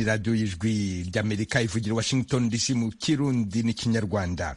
radiyo y'ijwi ry'Amerika ivugira Washington DC mu Kirundi n'ikinyarwanda.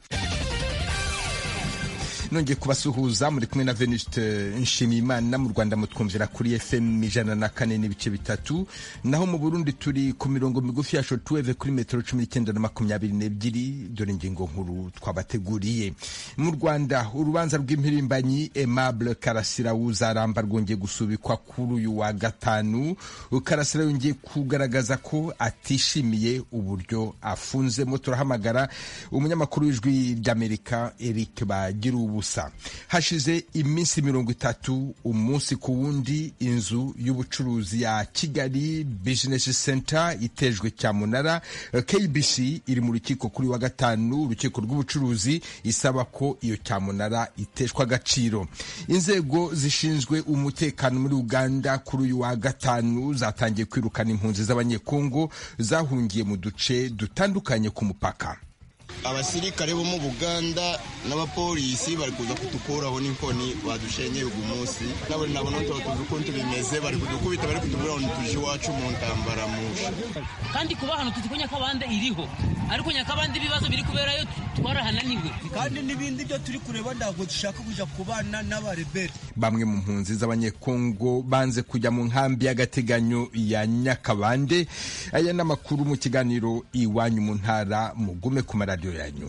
Nongeye kubasuhuza muri kumwe na Venuste Nshimiyimana. Mu Rwanda mutwumvira kuri FM 104.3, naho mu Burundi turi ku mirongo migufi ya shortwave kuri metero 19 na 22. Dore ingingo nkuru twabateguriye. Mu Rwanda urubanza rw'impirimbanyi Aimable Karasira uzaramba rwongeye gusubikwa kuri uyu wa gatanu. Karasira yongeye kugaragaza ko atishimiye uburyo afunzemo. Turahamagara umunyamakuru w'ijwi ry'Amerika Eric Bagirubu. Hashize iminsi 30 umunsi ku wundi inzu y'ubucuruzi ya Kigali Business Center itejwe cyamunara. KBC iri mu rukiko kuri wa gatanu, urukiko rw'ubucuruzi isaba ko iyo cyamunara iteshwa agaciro. Inzego zishinzwe umutekano muri Uganda kuri uyu wa gatanu zatangiye kwirukana impunzi z'abanyekongo zahungiye mu duce dutandukanye ku mupaka. Abasirikare bo mu Buganda n'abapolisi bari kuza kutukuraho n'inkoni badushenyeye uyu munsi. Nabo tuzi ukuntu bimeze, bari kudukubita, bari kutubura ngo tuje iwacu mu ntambara musha. Kandi kuba hano tuzi ko Nyakabande iriho, ariko Nyakabande ibibazo biri kuberayo twarahananiwe. Kandi n'ibindi byo turi kureba ntabwo dushaka kuja kubana n'abarebere. Bamwe mu mpunzi z'abanyekongo banze kujya mu nkambi y'agateganyo ya Nyakabande. Aya n'amakuru mu kiganiro Iwanyu mu Ntara, mugume ku maradiyo yanyu.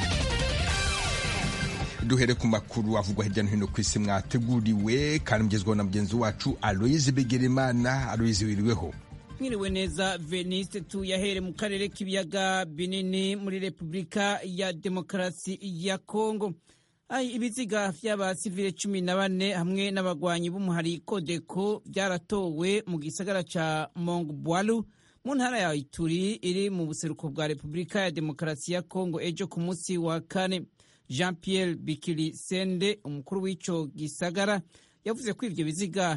Duhere ku makuru avugwa hirya no hino ku isi mwateguriwe kandi mugezweho na mugenzi wacu Aloyizi Bigirimana. Aloyizi, wiriweho? Mwiriwe neza Veniste. Tuyahere mu karere k'ibiyaga binini muri Repubulika ya Demokarasi ya Kongo. Ibiziga vy'abasivile 14 hamwe n'abagwanyi b'umuhari Kodeko byaratowe mu gisagara ca Mongobwalu mu ntara ya Ituri iri mu buseruko bwa Repubulika ya Demokarasi ya Kongo ejo ku munsi wa kane. Jean-Pierre Bikili Sende, umukuru w'ico gisagara, yavuze ko ivyo biziga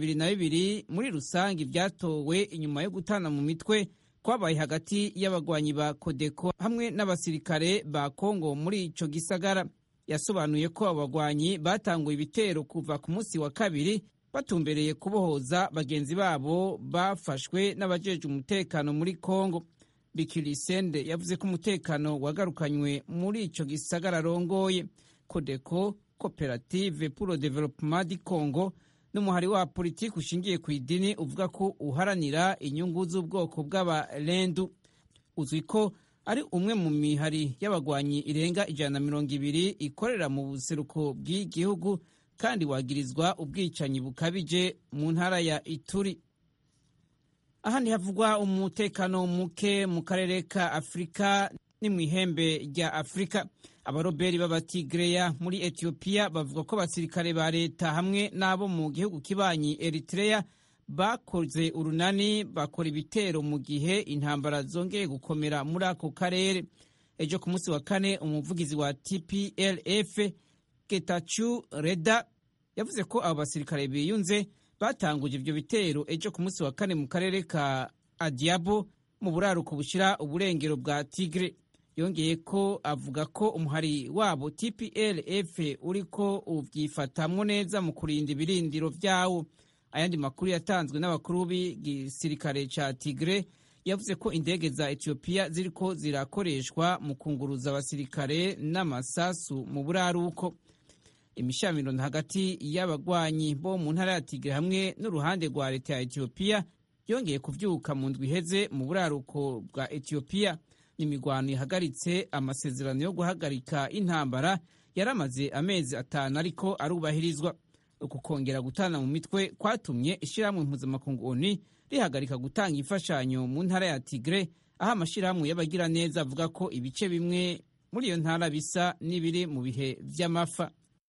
22 muri rusangi vyatowe inyuma yo gutana mu mitwe kwabaye hagati y'abagwanyi ba Kodeko hamwe n'abasirikare ba Kongo muri ico gisagara. Yasobanuye ko abagwanyi batanguye ibitero kuva ku munsi wa kabiri batumbereye kubohoza bagenzi babo bafashwe n'abajeje umutekano muri Kongo. Bikili Sende yavuze ko umutekano wagarukanywe muri ico gisagara rongoye. Kodeko, Coopérative pour le Développement du Congo, n'umuhari wa politiki ushingiye ku idini uvuga ko uharanira inyungu z'ubwoko bw'abalendu. Uzwi ko ari umwe mu mihari y'abagwanyi irenga 120 ikorera mu buseruko bw'igihugu kandi wagirizwa ubwicanyi bukabije mu ntara ya Ituri. Ahandi havugwa umutekano muke mu karere ka Afrika ni mw'ihembe rya Afrika. Abaroberi b'Abatigreya muri Ethiopia bavuga ko abasirikare ba leta hamwe n'abo mu gihugu kibanyi Eritrea bakoze urunani bakora ibitero mu gihe intambara zongeye gukomera muri ako karere. Ejo ku munsi wa kane umuvugizi wa TPLF Getachew Reda yavuze ko abo basirikare biyunze batanguje ivyo bitero ejo ku munsi wa kane mu karere ka Adiabo mu buraruko bushira uburengero bwa Tigre. Yongeye ko avuga ko umuhari wabo TPLF uriko uvyifatamwo neza mu kurinda ibirindiro vyawo. Ayandi makuru yatanzwe n'abakuru b'igisirikare ca Tigre yavuze ko indege za Ethiopia ziriko zirakoreshwa mu kunguruza abasirikare n'amasasu mu buraruko. Imishamirano hagati y'abagwanyi bo mu ntara ya Tigre hamwe n'uruhande rwa leta ya Ethiopia yongeye kuvyuka mu ndwi iheze mu buraruko bwa Ethiopia. Imigwano ihagaritse amasezerano yo guhagarika intambara yaramaze amezi 5 ariko arubahirizwa. Uku kongera gutana mu mitwe kwatumye ishiramwe mpuzamakungu ONU rihagarika gutanga imfashanyo mu ntara ya Tigre, aho amashiramwe y'abagira neza avuga ko ibice bimwe muri iyo ntara bisa n'ibiri mu bihe vy'amafa.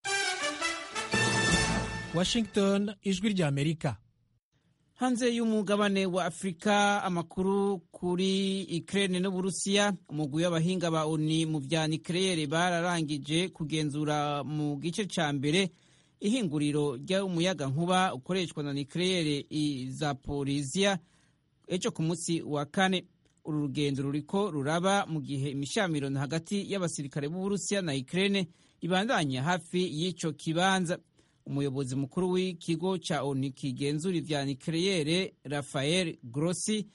Washington, ijwi rya Amerika. Hanze y'umugabane wa Afrika, amakuru kuri Ukraine n'Uburusiya. Umugwi w'abahinga ba ONU mu vya nucleaire bararangije kugenzura mu gice ca mbere ihinguriro ry'umuyaga nkuba ukoreshwa na nucleaire i Zaporizhia ejo ku munsi wa kane. Uru rugendo ruriko ruraba mu gihe imishamirano hagati y'abasirikare b'Uburusiya na Ukraine ibandanya hafi y'ico kibanza. Umuyobozi mukuru w'ikigo ca ONU kigenzura ivya nucleaire Rafael Grossi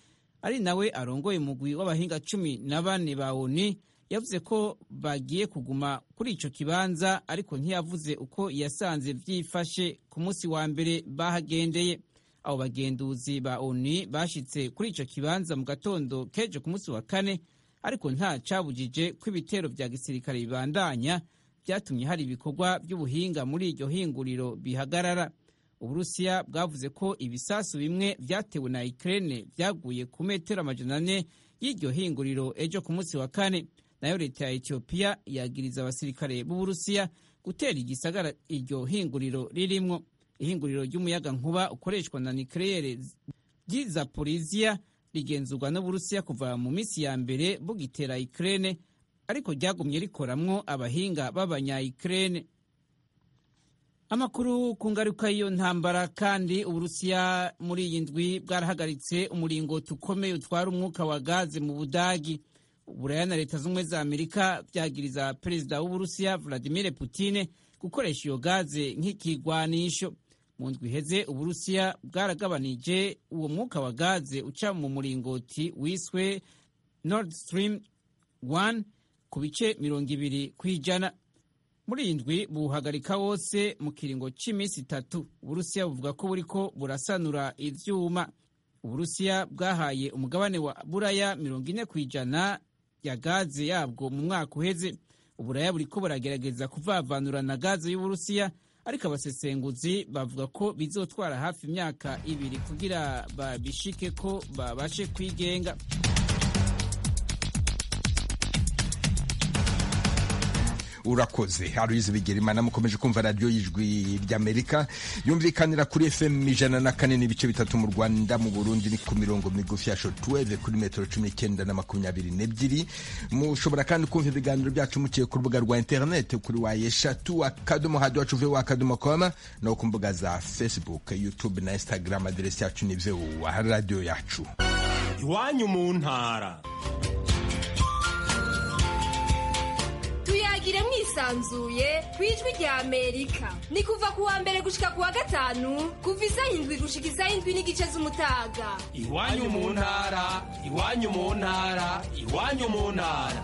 ari nawe arongoye umugwi w'abahinga 14 ba ONU yavuze ko bagiye kuguma kuri ico kibanza, ariko ntiyavuze uko yasanze vyifashe ku munsi wa mbere bahagendeye. Abo bagenduzi ba ONU bashitse kuri ico kibanza mu gatondo kejo ku munsi wa kane, ariko nta cabujije ko ibitero vya gisirikare bibandanya, vyatumye hari ibikorwa by'ubuhinga muri iryo hinguriro bihagarara. Uburusiya bwavuze ko ibisasu bimwe vyatewe na Ukraine vyaguye ku metero 400 y'iryo hinguriro ejo ku munsi wa kane. Nayo leta ya Ethiopia yagiriza abasirikare b'Uburusiya gutera igisagara iryo hinguriro ririmwo. Ihinguriro ry'umuyaga nkuba ukoreshwa na nucleaire ry'Zaporizhia rigenzurwa n'Uburusiya kuva mu minsi ya mbere bugitera Ukraine, ariko ryagumye rikoramwo abahinga b'abanya-Ukraine. Amakuru ku ngaruka y'iyo ntambara kandi, Uburusiya muri iyi ndwi bwarahagaritse umuringoti ukomeye utwara umwuka wa gaze mu Budagi. Uburaya na Leta z'Ubumwe za Amerika vyagiriza perezida w'Uburusiya Vladimir Putin gukoresha iyo gaze nk'ikigwanisho. Mu ndwi iheze Uburusiya bwaragabanije uwo mwuka wa gaze uca mu muringoti wiswe Nord Stream 1 ku bice 20%. Muri iyi ndwi buhagarika wose mu kiringo c'imisi 3. Uburusiya buvuga ko buriko burasanura ivyuma. Uburusiya bwahaye umugabane wa Buraya 40% ya gaze yabwo mu mwaka uheze. Uburaya buriko buragerageza kuvavanura na gaze y'Uburusiya, ariko abasesenguzi bavuga ko bizotwara hafi imyaka 2 kugira babishike ko babashe kwigenga. Urakoze Aloyize Bigirimana. Mukomeje kumva radio y'Ijwi ry'Amerika yumvikanira kuri FM 104.3 mu Rwanda, mu Burundi ni ku mirongo migufi ya shortwave kuri metero 19 na 22. Mushobora kandi kumva ibiganiro byacu muciye ku rubuga rwa internet kuri wayeshatu@radio.com no ku mbuga za Facebook, YouTube na Instagram. Aderesi yacu ni VOA radio yacu. Iwanyu mu ntara. Tuyagire mwisanzuye kwijwi rya Amerika. Ni kuva ku wa mbere gushika ku wa gatanu, kuva isaha 7 gushika isaha 7:30 z'umutaga. Iwanyu mu ntara, iwanyu mu ntara, iwanyu mu ntara.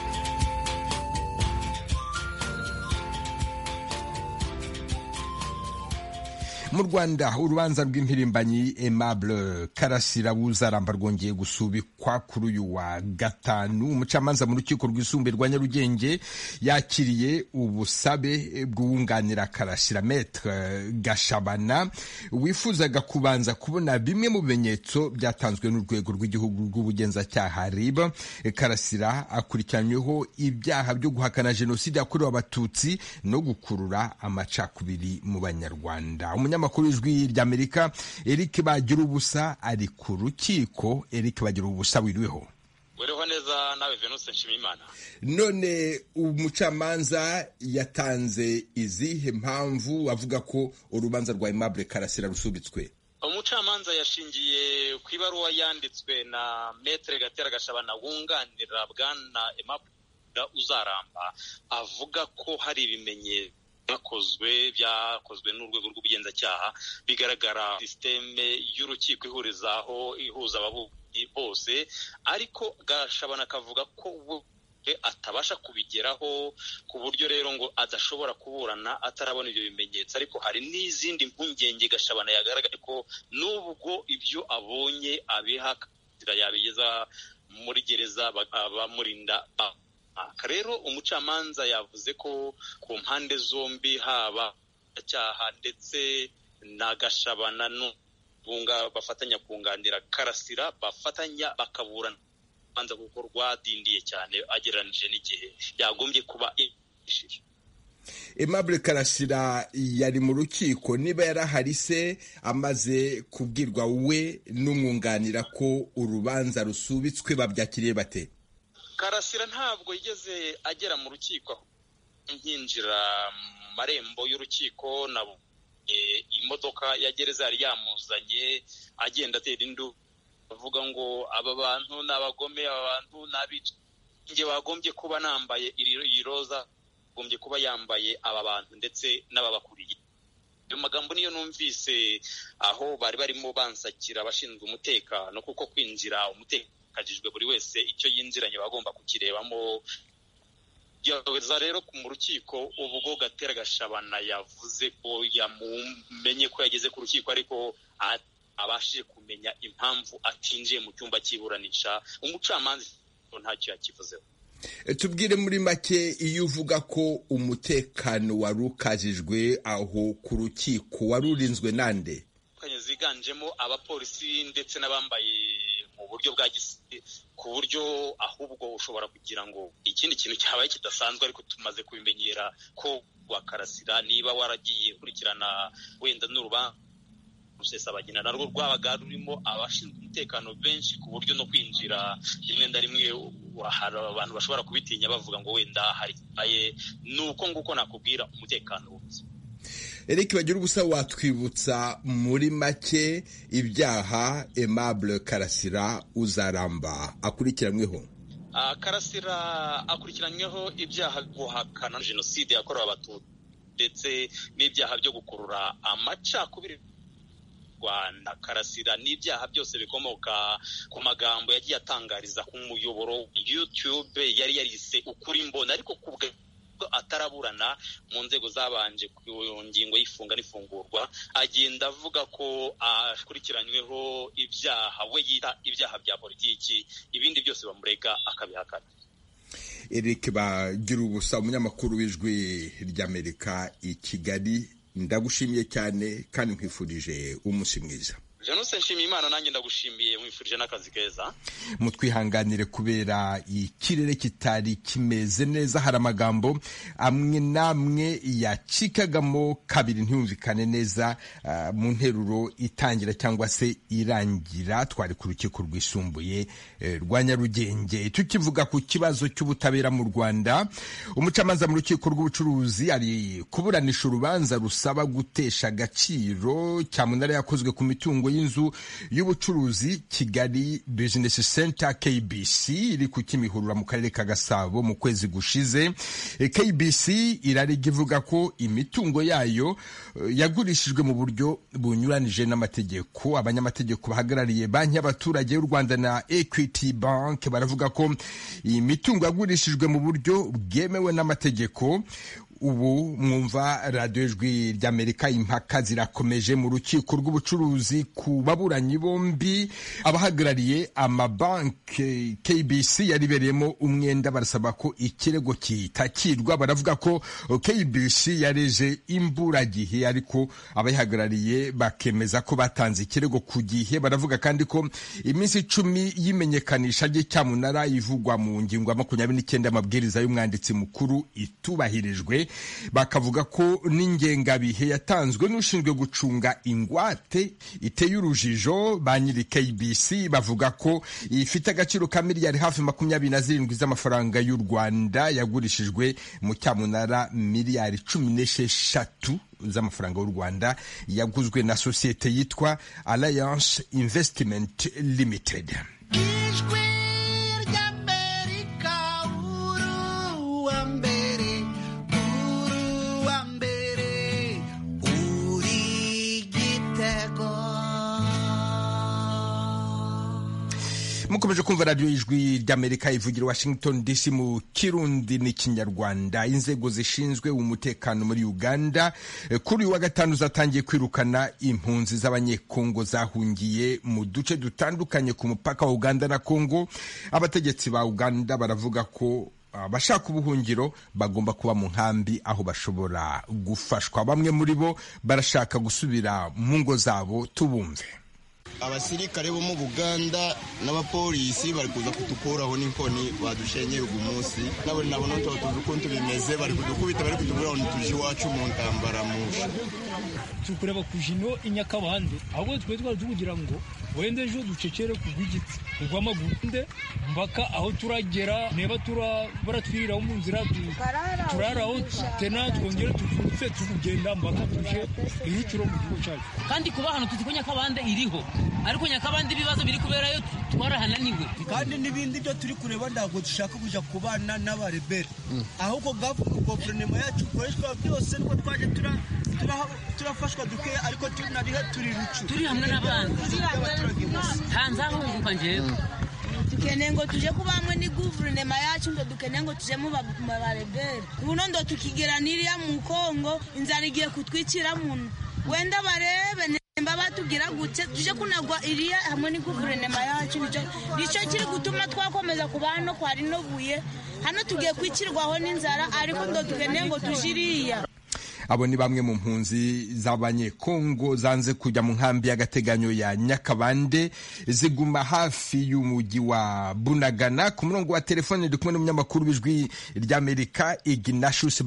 Mu Rwanda urubanza rw'impirimbanyi Aimable Karasira Buzaramba rwongeye gusubikwa kuri uyu wa gatanu. Umucamanza mu rukiko rwisumbuye rwa Nyarugenge yakiriye ubusabe bw'uwunganira Karasira Maître Gashabana wifuzaga kubanza kubona bimwe mu bimenyetso byatanzwe n'urwego rw'igihugu rw'ubugenzacyaha RIB. Karasira akurikiranyweho ibyaha byo guhakana jenoside yakorewe abatutsi no gukurura amacakubiri mu Banyarwanda. Umunyamakuru w'Ijwi ry'Amerika Eric Bagirubusa ari ku rukiko. Eric Bagirubusa, wiriweho? Wiriho neza nawe Venus Nshimiyimana. None umucamanza yatanze izihe mpamvu avuga ko urubanza rwa Aimable Karasira rusubitswe? Umucamanza yashingiye ku ibaruwa yanditswe na Maître Gatera Gashabana wunganira bwana Aimable Uzaramba, avuga ko hari ibimenyetso byakozwe n'urwego rw'ubugenzacyaha bigaragara systeme y'urukiko ihuza ababuranyi bose, ariko Gashabana akavuga ko atabasha kubigeraho, ku buryo rero ngo adashobora kuburana atarabona ibyo bimenyetso. Ariko hari n'izindi mpungenge Gashabana yagaragaje ko nubwo ibyo abonye abihakira yabigeza muri gereza abamurinda. Rero umucamanza yavuze ko ku mpande zombi, haba cyaha ndetse na Gashabana n'ubunga bafatanya kunganira Karasira, bafatanya bakaburana banza kuko rwadindiye cyane agereranije n'igihe yagombye kuba ishije. Aimable Karasira yari mu rukiko, niba yarahari se amaze kubwirwa we n'umwunganira ko urubanza rusubitswe, babyakiriye bate? Karasira ntabwo yigeze agera mu rukiko. Nkinjira mu marembo y'urukiko nabo imodoka ya gereza yari yamuzanye agenda atera indu avuga ngo aba bantu n'abagome, aba bantu n'abica. Nge wagombye kuba nambaye iri roza, gombye kuba yambaye aba bantu ndetse n'ababakuriye. ayo magambo niyo numvise aho bari barimo bansakira abashinzwe umutekano, kuko kwinjira umutekajijwe buri wese icyo yinjiranye bagomba kukirebamo. Yaweza rero mu rukiko ubwo Gatera Gashabana yavuze ko yamumenye ko yageze ku rukiko, ariko abashije kumenya impamvu atinjiye mu cyumba cy'iburanisha. Umucamanza ntacyo yakivuzeho. Tubwire muri make, iyo uvuga ko umutekano wari ukajijwe aho ku rukiko wari urinzwe nande? Ziganjemo abapolisi ndetse n'abambaye mu buryo bwa gisirikare, ku buryo ahubwo ushobora kugira ngo ikindi kintu cyabaye kidasanzwe, ariko tumaze kubimenyera ko Karasira niba waragiye kurikirana wenda n'urubanza Rusesabagina narwo rwabaga rurimo abashinzwe umutekano benshi, ku buryo no kwinjira rimwe na rimwe hari abantu bashobora kubitinya bavuga ngo wenda hari kibaye. Nuko nguko nakubwira umutekano wose. Eric Bagirubusa, watwibutsa muri make ibyaha Aimable Karasira Uzaramba akurikiranyweho? Karasira akurikiranyweho ibyaha guhakana jenoside yakorewe Abatutsi ndetse n'ibyaha byo gukurura amacakubiri Rwanda. Karasira n'ibyaha byose bikomoka ku magambo yagiye atangariza ku muyoboro YouTube yari yarise Ukuri Mbona, ariko kubwe ataraburana mu nzego zabanje ku ngingo y'ifunga n'ifungurwa, agenda avuga ko akurikiranyweho ibyaha we yita ibyaha bya politiki, ibindi byose bamurega akabihakana. Eric Bagirubusa, umunyamakuru w'Ijwi ry'Amerika i Kigali, ndagushimiye cyane kandi nkwifurije umunsi mwiza. Januse Nshimiyimana, nanjye ndagushimiye, mwifurije n'akazi keza. Mutwihanganire kubera ikirere kitari kimeze neza, hari amagambo amwe namwe yacikagamo kabiri ntiyumvikane neza mu nteruro itangira cyangwa se irangira. Twari ku rukiko rwisumbuye rwa Nyarugenge tukivuga ku kibazo cy'ubutabera mu Rwanda. Umucamanza mu rukiko rw'ubucuruzi ari kuburanisha urubanza rusaba gutesha agaciro cyamunara yakozwe ku mitungo y'inzu y'ubucuruzi Kigali Business Center KBC iri ku Kimihurura mu karere ka Gasabo mu kwezi gushize. KBC irarega ivuga ko imitungo yayo yagurishijwe mu buryo bunyuranije n'amategeko. Abanyamategeko bahagarariye banki y'abaturage y'u Rwanda na Equity Bank baravuga ko iyi mitungo yagurishijwe mu buryo bwemewe n'amategeko. Ubu mwumva radiyo Ijwi ry'Amerika, impaka zirakomeje mu rukiko rw'ubucuruzi ku baburanyi bombi. Abahagarariye amabanki KBC yaribereyemo umwenda barasaba ko ikirego kitakirwa. Baravuga ko KBC yareje imburagihe, ariko abayihagarariye bakemeza ko batanze ikirego ku gihe. Baravuga kandi ko iminsi 10 y'imenyekanisha ry'icyamunara ivugwa mu ngingo ya 29 y'amabwiriza y'umwanditsi mukuru itubahirijwe. Bakavuga ko n'ingengabihe yatanzwe n'ushinzwe gucunga ingwate iteye urujijo. Ba nyiri KBC bavuga ko ifite agaciro ka miliyari hafi 27 z'amafaranga y'u Rwanda yagurishijwe mu cyamunara miliyari 16 z'amafaranga y'u Rwanda yaguzwe na sosiyete yitwa Alliance Investment Limited. Mukomeje kumva radiyo Ijwi ry'Amerika ivugira Washington DC mu Kirundi n'Ikinyarwanda. Inzego zishinzwe umutekano muri Uganda kuri uyu wa gatanu zatangiye kwirukana impunzi z'abanyekongo zahungiye mu duce dutandukanye ku mupaka wa Uganda na Kongo. Abategetsi ba Uganda baravuga ko abashaka ubuhungiro bagomba kuba mu nkambi aho bashobora gufashwa. Bamwe muri bo barashaka gusubira mu ngo zabo. Tubumve. Abasirikare bo mu Buganda n'abapolisi bari kuza kutukoraho n'inkoni badushenyera uyu munsi. Nabo nto tuzi ukuntu bimeze, bari kudukubita, bari kutubwira ngo tuje iwacu mu ntambara musha. Tukureba kujino inyakabande ahubwo twari tukugira ngo wende ejo ducecere kugwigitsi kugwamagunde mpaka aho turagera neba baratwiriraho mu nzira turaraho tena twongere tuvutse tugenda mpaka tuje irucuro mu gihugu cyacu. Kandi kuba hano tuzi ko Nyakabande iriho, ariko Nyakabande ibibazo biri kuberayo twarahananiwe. Kandi n'ibindi byo turi kureba ntabwo dushaka kujya kubana n'abarebera, ahubwo guverinoma yacu ikoreshwa byose niko twaje turafashwa duke ariko turi rucu turi hamwe n'abandi hanze aho nguka njyewe dukeneye ngo tuje kuba hamwe ni guverinoma yacu ngo dukeneye ngo tuje mu barebere ubuno ndo tukigera n'iriya mu Kongo inzara igiye kutwicira muntu wenda barebe nimba batubwira gutse tuje kunagwa iriya hamwe ni guverinoma yacu nicyo kiri gutuma twakomeza kuba hano kwa rino buye hano tugiye kwicirwaho n'inzara ariko ndo dukeneye ngo tujiriya. Abo ni bamwe mu mpunzi z'abanyekongo zanze kujya mu nkambi y'agateganyo ya Nyakabande ziguma hafi y'umujyi wa Bunagana. Ku murongo wa telefone ndi kumwe n'umunyamakuru w'ijwi ry'Amerika Ignatius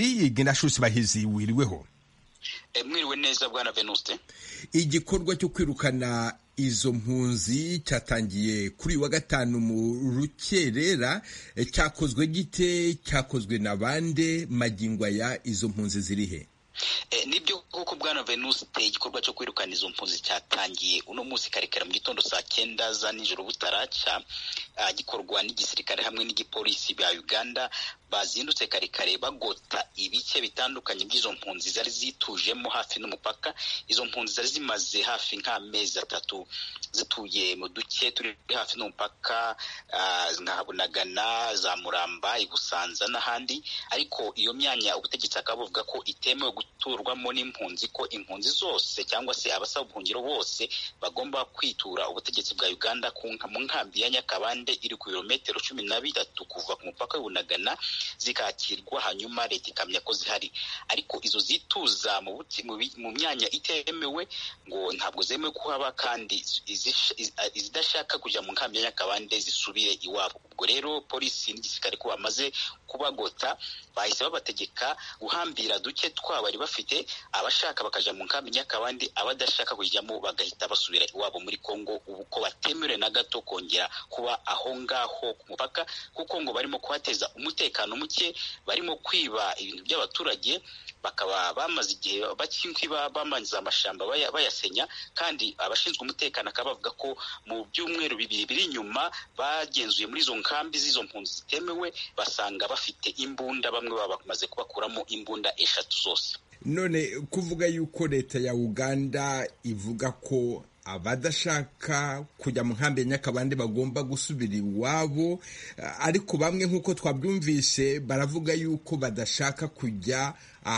Bahizi. Wiriweho? Mwiriwe neza bwana Venuste. Igikorwa cyo kwirukana izo mpunzi cyatangiye kuri wa gatanu mu rukerera, cyakozwe gite, cyakozwe na bande, magingo aya izo mpunzi zirihe? Nibyo koko bwana Venuste, igikorwa cyo kwirukana izo mpunzi cyatangiye uno munsi karekera mu gitondo saa 9 za nijoro butaraca, gikorwa n'igisirikare hamwe n'igipolisi bya Uganda bazindutse karekare bagota ibice bitandukanye by'izo mpunzi zari zitujemo hafi n'umupaka. Izo mpunzi zari zimaze hafi nk'amezi 3 zituye mu duce turi hafi n'umupaka nka Bunagana, za Muramba, Ibusanza n'ahandi, ariko iyo myanya ubutegetsi akavuga ko itemewe guturwamo n'impunzi, ko impunzi zose cyangwa se abasaba ubuhungiro bose bagomba kwitura ubutegetsi bwa Uganda mu nkambi ya Nyakabande iri ku birometero 13 kuva ku mupaka w'Ubunagana zikakirwa, hanyuma leta ikamya ko zihari. Ariko izo zituza mu myanya itemewe ngo ntabwo zemewe kuhaba, kandi izidashaka kujya mu nkambi ya Nyakabande zisubire iwabo. Ubwo rero polisi n'igisirikare ko bamaze kubagota bahise babategeka guhambira duke twabari bafite, abashaka bakaja mu nkambi Nyakabande, abadashaka kujyamo bagahita basubira iwabo muri Kongo, ubu ko batemerewe na gato kongera kuba aho ngaho ku mupaka, kuko ngo barimo kuhateza umutekano muke, barimo kwiba ibintu by'abaturage, bakaba bamaze igihe bakinkwiba bamanza amashamba bayasenya, kandi abashinzwe umutekano akaba bavuga ko mu byumweru 2 biri inyuma bagenzuye muri izo nkambi z'izo mpunzi zitemewe, basanga bafite imbunda, bamwe bamaze kubakuramo imbunda 3 zose. None kuvuga yuko leta ya Uganda ivuga ko abadashaka kujya mu nkambi ya Nyakabande bagomba gusubira iwabo, ariko bamwe nk'uko twabyumvise baravuga yuko badashaka kujya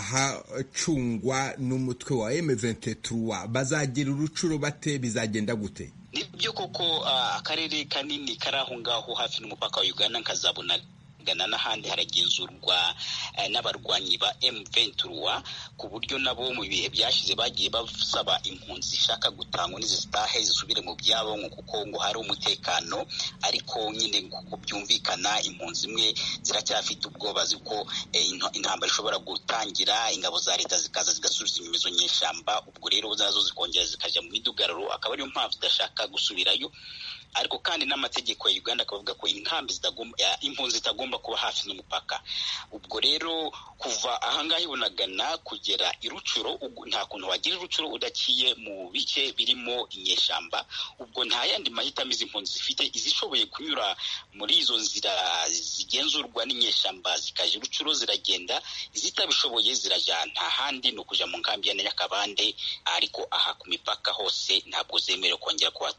ahacungwa n'umutwe wa M23, bazagira urucuro bate, bizagenda gute? Nibyo koko akarere kanini kari aho ngaho hafi n'umupaka wa Uganda nkazabona n'ahandi haragenzurwa n'abarwanyi ba M23, ku buryo nabo mu bihe byashize bagiye basaba impunzi zishaka gutangwa n'izitahe zisubire mu byabo, kuko ngo hari umutekano. Ariko nyine kuko byumvikana impunzi zimwe ziracyafite ubwoba ziko intambara ishobora gutangira, ingabo za leta zikaza zigasubiza inyuma izo nyeshyamba, ubwo rero zazo zikongera zikaja mu midugararo, akaba ariyo mpamvu zidashaka gusubirayo. Ariko kandi n'amategeko ya Uganda akavuga ko impunzi zitagomba kuba hafi n'umupaka. Ubwo rero kuva ahangaha Bunagana kugera irucuro, nta kuntu wagira irucuro udakiye mu bice birimo inyeshamba. Ubwo nta yandi mahitamo izi mpunzi zifite, izishoboye kunyura muri izo nzira zigenzurwa n'inyeshamba zikaje irucuro ziragenda, izitabishoboye ziraja nta handi no kuja mu nkambi ya Nyakabande, ariko aha ku mipaka hose ntabwo zemerewe kongera kuba.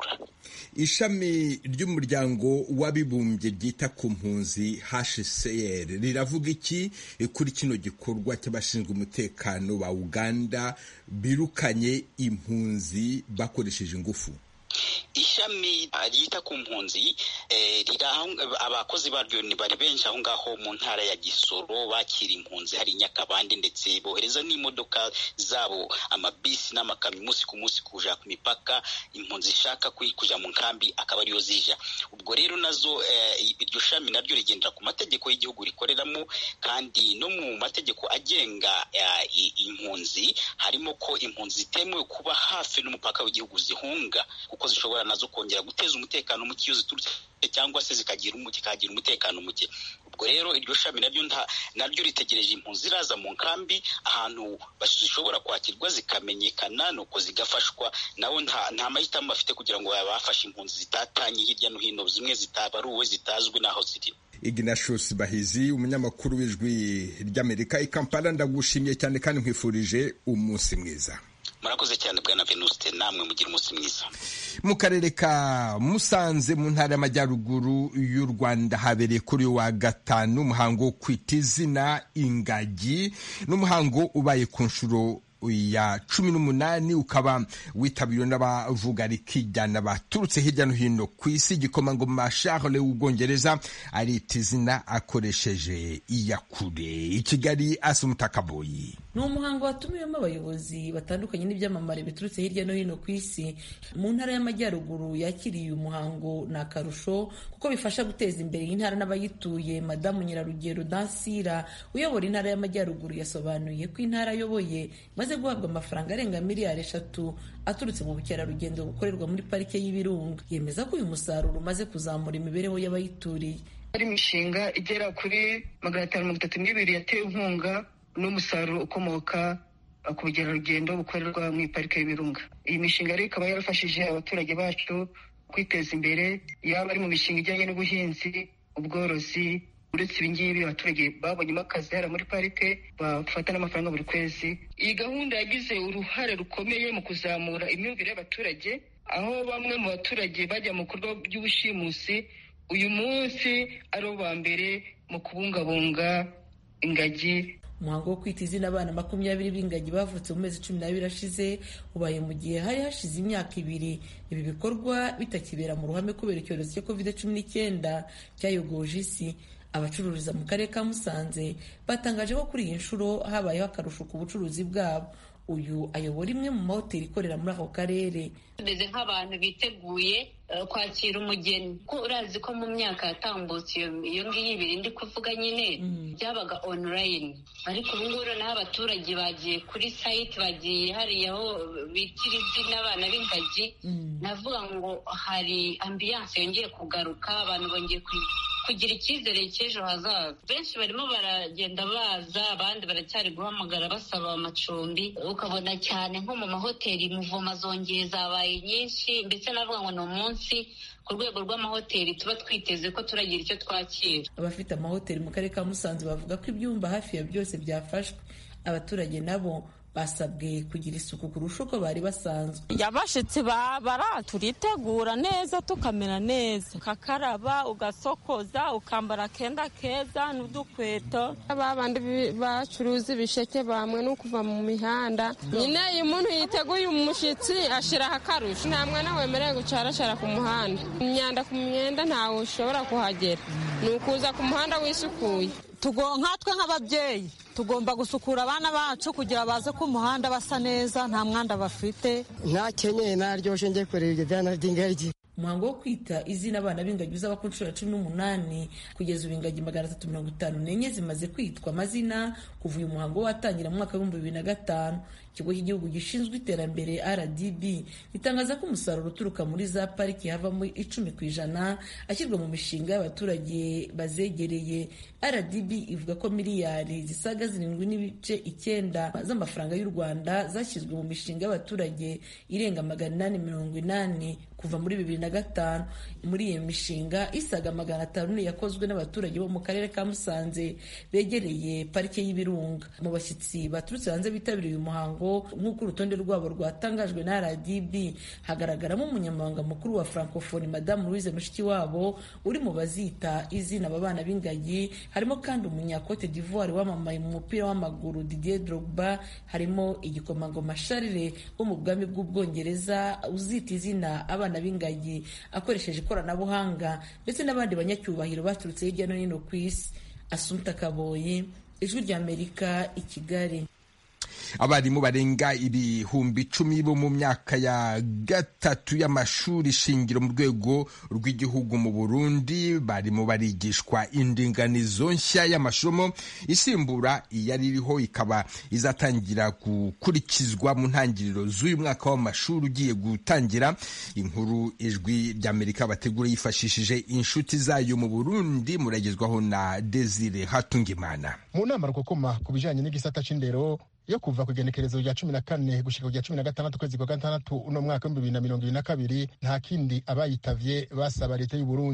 Ishami ry'umuryango w'abibumbye ryita ku mpunzi HCR riravuga iki kuri kino gikorwa cy'abashinzwe umutekano ba Uganda birukanye impunzi bakoresheje ingufu? Ishami ryita ku mpunzi abakozi baryo ni bari benshi aho ngaho mu ntara ya Gisoro, bakira impunzi hari Nyakabande, ndetse bohereza n'imodoka zabo, amabisi n'amakamyo umunsi ku munsi kuja ku mipaka, impunzi zishaka kuja mu nkambi akaba ariyo zija. Ubwo rero nazo iryo shami naryo rigendera ku mategeko y'igihugu rikoreramo, kandi no mu mategeko agenga impunzi harimo ko impunzi zitemewe kuba hafi n'umupaka w'igihugu zihunga, kuko zishobora nazo kongera guteza umutekano muke iyo ziturutse, cyangwa se zikagira umutekano muke. Ubwo rero iryo shami naryo ritegereje impunzi ziraza mu nkambi ahantu zishobora kwakirwa zikamenyekana, nuko zigafashwa. Nabo nta mahitamo bafite kugira ngo bafashe impunzi zitatanye hirya no hino, zimwe zitabaruwe zitazwi n'aho ziri. Ignatius Bahizi, umunyamakuru w'Ijwi ry'Amerika i Kampala, ndagushimiye cyane kandi nkwifurije umunsi mwiza. Murakoze cyane bwana Venuste, namwe mugira umunsi mwiza. Mu karere ka Musanze mu ntara y'Amajyaruguru y'u Rwanda habereye kuri wa gatanu umuhango wo kwita izina ingagi, n'umuhango ubaye ku nshuro ya 18 ukaba witabiriwe n'abavuga rikijyana baturutse hirya no hino ku isi. Igikomangoma Charles w'Ubwongereza arita izina akoresheje iyakure. I Kigali, Asumta Kaboyi. Ni umuhango watumiwemo abayobozi batandukanye n'ibyamamare biturutse hirya no hino ku isi. Mu ntara y'Amajyaruguru yakiriye umuhango na karusho kuko bifasha guteza imbere intara n'abayituye. Madamu Nyirarugero Dansira uyobora intara y'Amajyaruguru yasobanuye ko intara ayoboye maze guhabwa amafaranga arenga miliyari 3 aturutse mu bukerarugendo bukorerwa muri parike y'Ibirunga. Yemeza ko uyu musaruro umaze kuzamura imibereho y'abayituriye. Hari imishinga igera kuri 532 yatewe inkunga n'umusaruro ukomoka ku bukerarugendo bukorerwa mu parike y'Ibirunga. Iyi mishinga rero ikaba yarafashije abaturage bacu kwiteza imbere, yaba ari mu mishinga ijyanye n'ubuhinzi, ubworozi. Uretse ibingibi abaturage babonyemo akazi hara muri parike, bafata n'amafaranga buri kwezi. Iyi gahunda yagize uruhare rukomeye mu kuzamura imyumvire y'abaturage, aho bamwe mu baturage bajya mu bikorwa by'ubushimusi uyu munsi ari bo ba mbere mu kubungabunga ingagi. Umuhango wo kwita izina abana 20 b'ingagi bavutse mu mezi 12 ashize ubaye mu gihe hari hashize imyaka 2 ibi bikorwa bitakibera mu ruhame kubera icyorezo cya COVID-19 cyayogoje isi. Abacururiza mu karere ka Musanze batangaje ko kuri iyi nshuro habayeho akarusho ku bucuruzi bwabo. Uyu ayobora imwe mu mahoteli ikorera muri ako karere. Tumeze nk'abantu biteguye kwakira umugeni, ko urazi ko mu myaka yatambutse iyo ngiyi ibiri ndi kuvuga nyine byabaga online, ariko ubu ngubu naho abaturage bagiye kuri site, bagiye hariya aho bitira izina abana b'ingagi. Navuga ngo hari ambiance yongeye kugaruka, abantu bongeye kugira icyizere cy'ejo hazaza. Benshi barimo baragenda baza, abandi baracyari guhamagara basaba amacumbi. Ukabona cyane nko mu mahoteli muvoma zongeye zabaye nyinshi, ndetse navuga ngo ni umunsi ku rwego rw'amahoteli tuba twiteze ko turagira icyo twakira. Abafite amahoteli mu karere ka Musanze bavuga ko ibyumba hafi ya byose byafashwe. Abaturage nabo basabwe kugira isuku kurusha uko bari basanzwe. Abashitsi turitegura neza, tukamera neza, ukakaraba, ugasokoza, ukambara akenda keza n'udukweto. Abandi bacuruza ibisheke bamwe no kuva mu mihanda. Nyine iyo umuntu yiteguye umushitsi ashiraho akarusho, nta mwana wemerewe gucarashara ku muhanda. Imyanda ku myenda ntawe ushobora kuhagera, ni ukuza ku muhanda wisukuye. Nkatwe nk'ababyeyi tugomba gusukura abana bacu kugira baze ku muhanda basa neza, nta mwanda bafite. Ntakenyeye naryoshye njye kureba ibyo byana by'ingagi. Umuhango wo kwita izina abana b'ingagi uzaba ku nshuro ya 18 kugeza ubu ingagi 354 zimaze kwitwa amazina kuva uyu muhango watangira mu mwaka wa 2005. Ikigo cy'igihugu gishinzwe iterambere RDB gitangaza ko umusaruro uturuka muri za pariki havamo 10% ashyirwa mu mishinga y'abaturage bazegereye. RDB ivuga ko miliyari zisaga 7.9 z'amafaranga y'u Rwanda zashyizwe mu mishinga y'abaturage irenga 880 kuva muri 2005. Muri iyo mishinga isaga 500 yakozwe n'abaturage bo mu karere ka Musanze begereye parike y'Ibirunga. Mu bashyitsi baturutse hanze bitabiriye uyu muhango nk'uko urutonde rwabo rwatangajwe na RDB hagaragaramo umunyamabanga mukuru wa Francophonie Madame Louise Mushikiwabo uri mu bazita izina aba bana b'ingagi. Harimo kandi umunyakote d'Ivoire wamamaye mu mupira w'amaguru Didier Drogba, harimo igikomangoma Charles wo mu bwami bw'Ubwongereza uzita izina abana b'ingagi akoresheje ikoranabuhanga, ndetse n'abandi banyacyubahiro baturutse hirya no hino ku isi. Asumta Kaboyi, Ijwi ry'Amerika, i Kigali. Abarimu barenga 10,000 bo mu myaka ya gatatu y'amashuri shingiro mu rwego rw'igihugu mu Burundi barimo barigishwa indinganizo nshya y'amasomo isimbura iyari iriho, ikaba izatangira gukurikizwa mu ntangiriro z'uyu mwaka w'amashuri ugiye gutangira. Inkuru Ijwi ry'Amerika bategura yifashishije inshuti zayo mu Burundi, muragezwaho na Desire Hatungimana. Mu nama rukokoma ku bijanye n'igisata c'indero yo kuva ku igenekerezo rya 14 gushika rya 16 kwezi kwa gatandatu uno mwaka wa 2022 nta kindi abayitavye basaba leta y'u Burundi.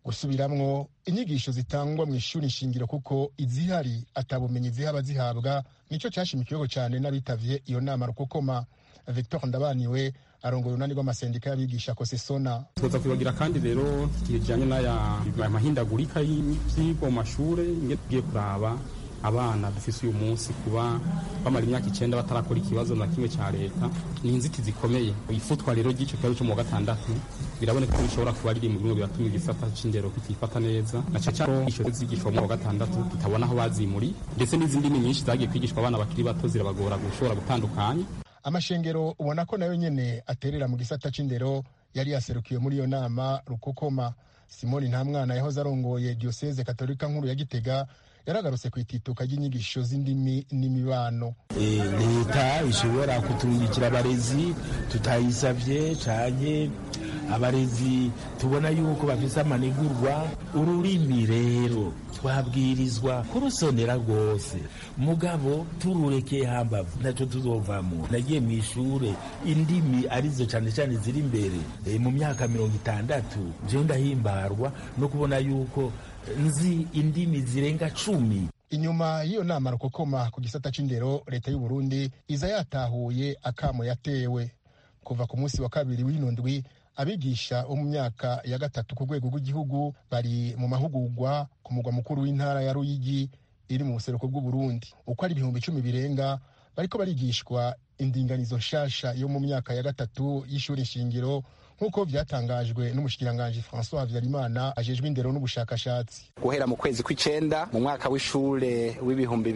gusubiramwo inyigisho zitangwa mu ishuri nshingiro kuko izihari atabumenyi zihaba zihabwa nico cyashimikiweho cyane n'abitavye iyo nama rukokoma. Victor Ndabaniwe arongoye urunani rw'amasendika y'abigisha Kosesona. Tuza kwibagira kandi rero kijanye n'aya mahindagurika y'ivyigwa mu mashure ngiye kuraba abana dufise uyu munsi kuba bamara imyaka 9 batarakora ikibazo na kimwe cya leta ni inzitizi zikomeye. Ifutwa rero ry'ico kibazo cyo mu gatandatu biraboneka ko bishobora kuba riri mu bimwe biratuma igisata c'indero kitifata neza na cyane isho zigishwa mu gatandatu tutabona aho bazimuri ndetse n'izindi nyinshi zagiye kwigishwa abana bakiri bato zirabagora gushobora gutandukanya. Amashengero ubona ko nayo nyene aterera mu gisata c'indero yari yaserukiwe muri iyo nama rukokoma. Simoni Ntamwana yahoze arongoye diocese katolika nkuru ya Gitega yaragarutse ku itituka ry'inyigisho z'indimi n'imibano. Leta ishobora kutungikira abarezi tutayisavye canke abarezi tubona yuko bafise amanigurwa. Ururimi rero twabwirizwa kurusonera rwose mugabo tururekeye hambavu naco tuzovamo. Nagiye mu ishure indimi arizo cane cane ziri imbere mu myaka 60 je ndahimbarwa no kubona yuko nzi indimi zirenga 10. Inyuma y'iyo nama rukokoma ku gisata c'indero leta y'u Burundi iza yatahuye akamo yatewe kuva ku munsi wa kabiri w'inundwi. Abigisha bo mu myaka ya gatatu ku rwego rw'igihugu bari mu mahugurwa ku mugwa mukuru w'intara ya Ruyigi iri mu buseruko bw'u Burundi. Uko ari 10,000 birenga bariko barigishwa indinganizo nshasha yo mu myaka ya gatatu y'ishuri nshingiro nk'uko vyatangajwe n'umushikiranganje François Habyarimana ajejwe indero n'ubushakashatsi. Guhera mu kwezi kw'icenda mu mwaka w'ishure w'ibihumbi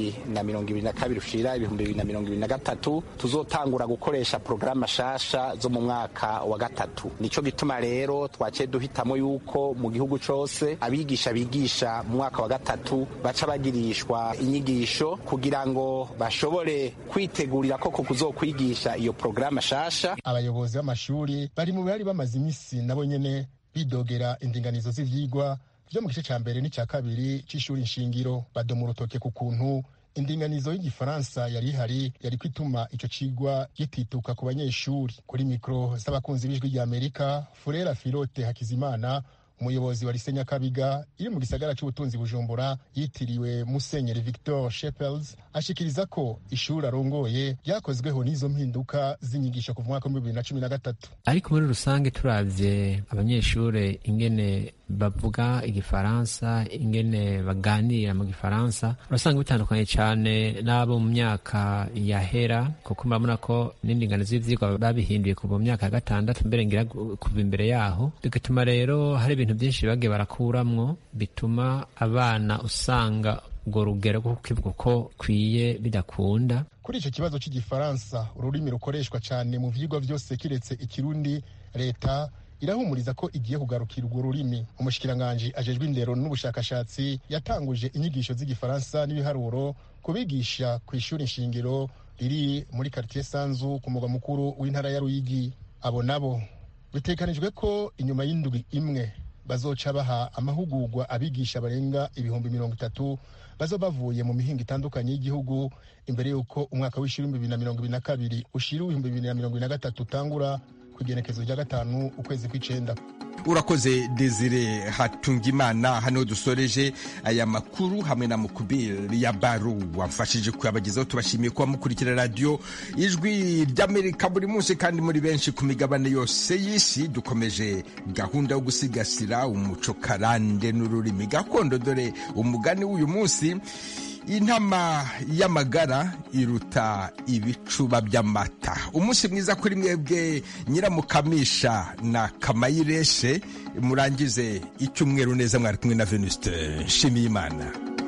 2022 ushira 2023 tuzotangura gukoresha programa shasha zo mu mwaka wa gatatu. Nico gituma rero twaciye duhitamo yuko mu gihugu cose abigisha bigisha mu mwaka wa gatatu baca bagirishwa inyigisho kugira ngo bashobore kwitegurira koko kuzokwigisha iyo programa shasha. Abayobozi b'amashuri bari mu bari bamaze imisi nabo nyene bidogera indinganizo z'ivyigwa vyo mu gice ca mbere n'icya kabiri c'ishuri nshingiro. Badoma urutoke ku kuntu indinganizo y'igifaransa yari ihari yari kwituma ico cigwa gitituka ku banyeshuri. Kuri mikro z'abakunzi b'ijwi rya Amerika, Furera Filote Hakizimana umuyobozi wa Lycée Nyakabiga iri mu gisagara c'ubutunzi Bujumbura yitiriwe Musenyeri Victor Shepels ashikiriza ko ishuri arongoye ryakozweho n'izo mpinduka z'inyigisho kuva mwaka 2013. Ariko muri rusange turavye abanyeshure ingene bavuga igifaransa ingene baganira mu gifaransa urasanga bitandukanye cyane n'abo mu myaka yahera kuko mbabona ko n'indinganizo z'ivyigwa babihinduye kuva mu myaka ya gatandatu mbere ngira kuva imbere yaho bigatuma rero hari ibintu byinshi bagiye barakuramwo bituma abana usanga urwo rugero rwo kukivuga ko kwiye bidakunda. Kuri ico kibazo cy'igifaransa ururimi rukoreshwa cyane mu vyigwa vyose kiretse ikirundi leta irahumuriza ko igiye kugarukira urwo rurimi. Umushikiranganje ajejwe indero n'ubushakashatsi yatanguje inyigisho z'igifaransa n'ibiharuro kubigisha ku ishuri nshingiro riri muri quartier Sanzu ku mugwa mukuru w'intara ya Ruyigi. Abo nabo bitekanijwe ko inyuma y'indwi imwe bazoca baha amahugurwa abigisha barenga 30,000 bazo bavuye mu mihingo itandukanye y'igihugu imbere yuko umwaka w'ishuri 2022 ushira 2023 utangura kugenekezo rya 5 ukwezi kw'icenda. Urakoze Desire Hatungimana. Hano dusoreje aya makuru hamwe na Mukubiri ya Baru wamfashije kuyabagezaho. Tubashimiye kuba mukurikira radio Ijwi ry'Amerika buri munsi kandi muri benshi ku migabane yose y'isi. Dukomeje gahunda yo gusigasira umuco karande n'ururimi gakondo. Dore umugani w'uyu munsi: intama y'amagara iruta ibicuba by'amata. Umunsi mwiza kuri mwebwe Nyiramukamisha na Kamayireshe. Murangize icyumweru neza. Mwari kumwe na Venuste Nshimiyimana.